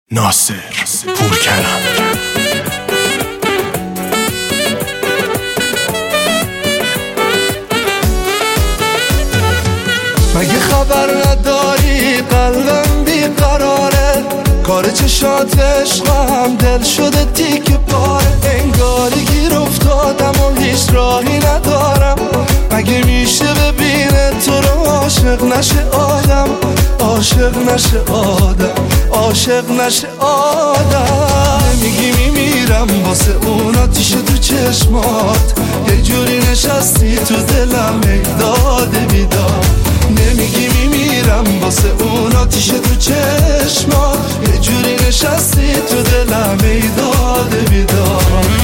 ناصر پورکرم. مگه خبر نداری قلبم بیقراره، کار چشات عشقم دل شده تیک پاره، انگاری گیر افتادم و هیچ راهی ندارم. مگه میشه ببینه تو رو عاشق نشه آدم، عاشق نشه آدم، عاشق نشه آدم. نمیگی میمیرم واسه اون آتیش تو چشمات، یه جوری نشستی تو دلم ای داده بیدار. نمیگی میمیرم واسه اون آتیش تو چشمات، یه جوری نشستی تو دلم ای داده بیدار.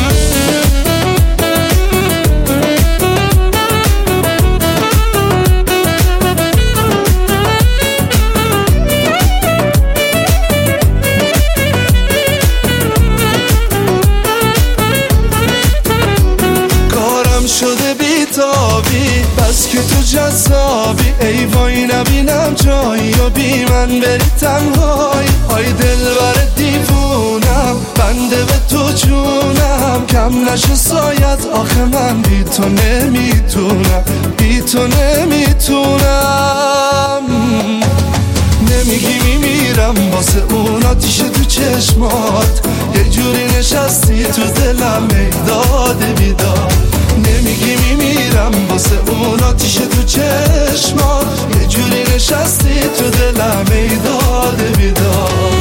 شده بیتابی بس که تو جذابی، ای وای نبینم جایی و بی من بری تنهایی. آی دلبر دیوونم بنده به تو جونم، کم نشه سایت آخه من بی تو نمیتونم، بی تو نمیتونم. نمیگی میمیرم واسه اون آتیش تو چشمات، یه جوری نشستی تو دلم ای داده بیدار. نمیگی میمیرم واسه اون آتیش تو چشمات، یه جوری نشستی تو دلم ای داده بیدار.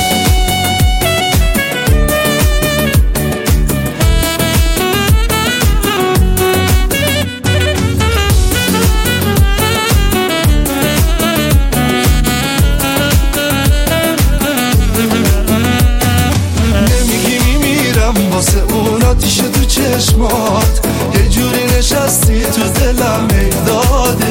واسه اون آتیش تو چشمات، یه جوری نشستی تو دلم ای داده